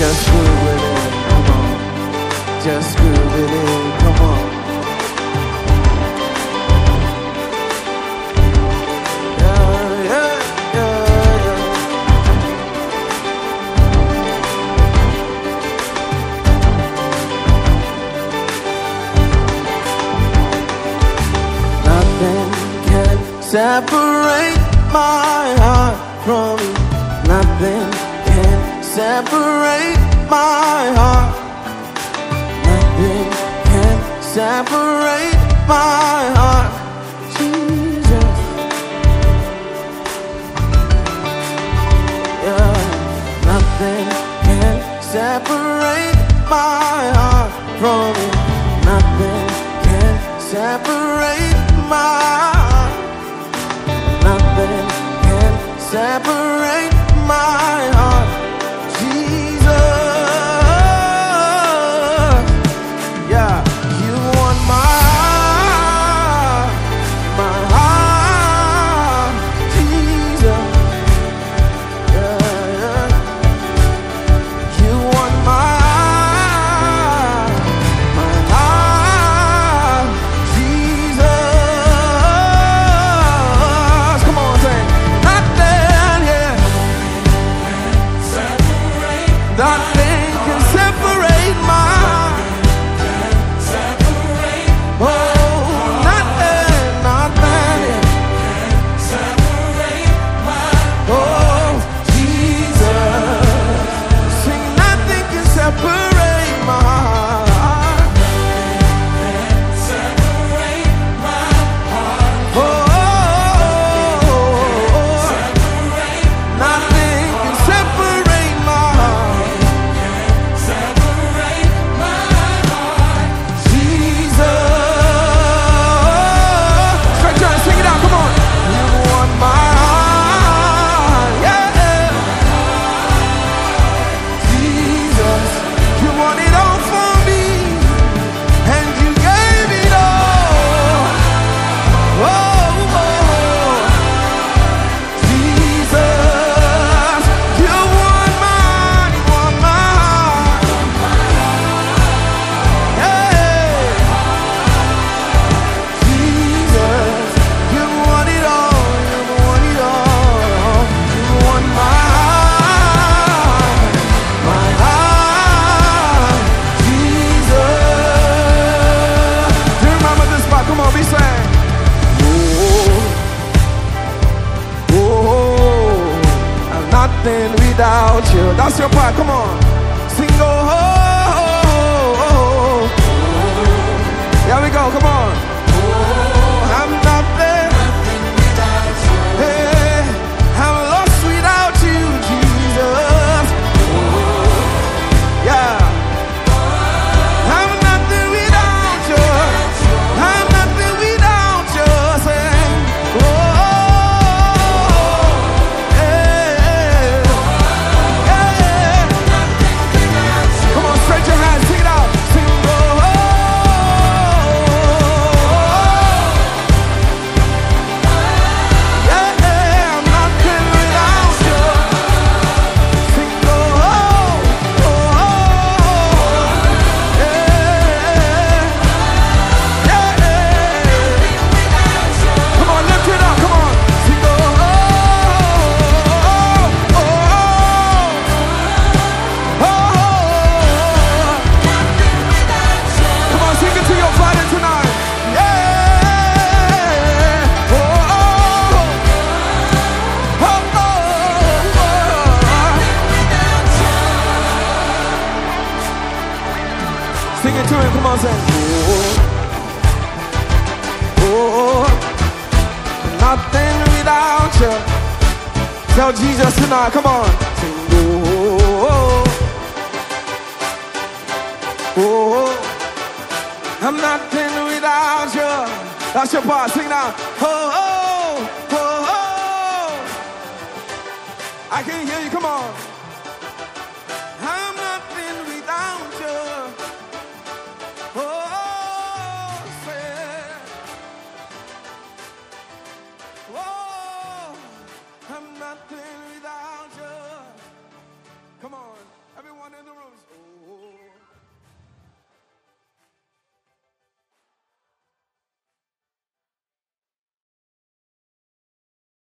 Just groove with it, come on. Just groove with it, come on. Yeah, yeah, yeah, yeah. Nothing can separate my heart from you. Nothing can separate my heart. Nothing can separate my heart. Jesus. Yeah. Nothing can separate my heart from you. Nothing can separate my heart. Nothing can separate my heart. Jesus. Yeah, you want my heart. Jesus. Yeah, yeah. You want my heart. Jesus. Come on, say nothing, yeah. Nothing can separate my heart. Oh, nothing, nothing. Oh, Jesus. Sing, nothing can separate my heart. Oh, nothing can separate my heart. Jesus. Stretch out, sing it out, come on. You want my heart, yeah. Jesus, you want it all for me, and you gave it all. Oh, oh. Jesus, you want my heart, yeah. Jesus, you want it all, you want it all. You want my heart, Jesus. Do you remember this part? Come on, be sang. Oh, oh, I'm nothing without you. That's your part, come on. Sing, oh, oh, oh, oh. Here we go, come on. I'm nothing. Hey, I'm lost without you, Jesus. Yeah. I'm nothing without you. I'm nothing without you. Sing. Oh, yeah, yeah. Come on, stretch your hands, sing it out. Sing, oh, yeah, I'm nothing without you. Sing, oh, yeah, yeah. Come on, lift it up, come on. Sing, oh, come on, sing it to your Father tonight. Yeah. Sing it to him, come on, say. Oh, nothing without you. Tell Jesus tonight, come on. Sing, oh, oh, I'm nothing without you. That's your part, sing now. Oh, oh, oh, oh. I can hear you, come on. I'm nothing without you. Oh, say, oh, I'm nothing.